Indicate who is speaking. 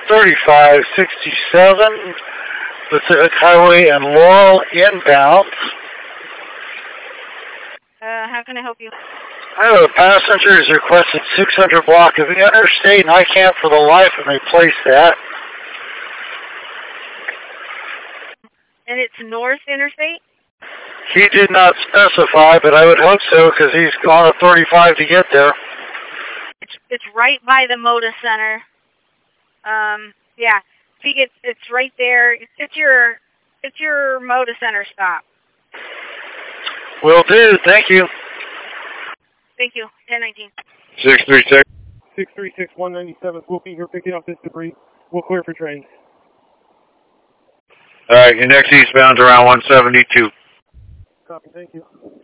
Speaker 1: 3567 Pacific Highway and Laurel inbound.
Speaker 2: How can I help you?
Speaker 1: I have a passenger who's requested 600 block of interstate, and I can't for the life of me place that.
Speaker 2: And it's North Interstate?
Speaker 1: He did not specify, but I would hope so, because he's gone a 35 to get there.
Speaker 2: It's right by the Moda Center. Yeah. It's right there. It's your Moda Center stop.
Speaker 1: Will do. Thank you.
Speaker 2: Thank you. 1019.
Speaker 3: 636. 636-197. We'll be here picking up this debris. We'll clear for trains.
Speaker 4: All right, your next eastbound's around 172.
Speaker 3: Copy. Thank you.